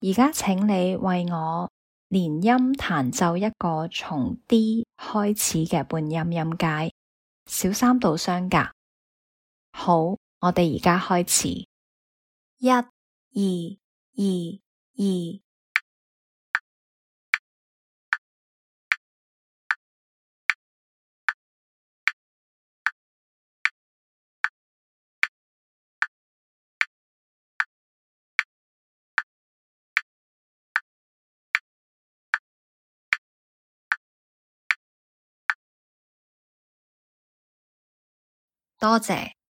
而家請你為我連音彈奏一個從 D 開始嘅半音音階，小三度相隔。好，我哋而家開始。一、二、二、二。多謝。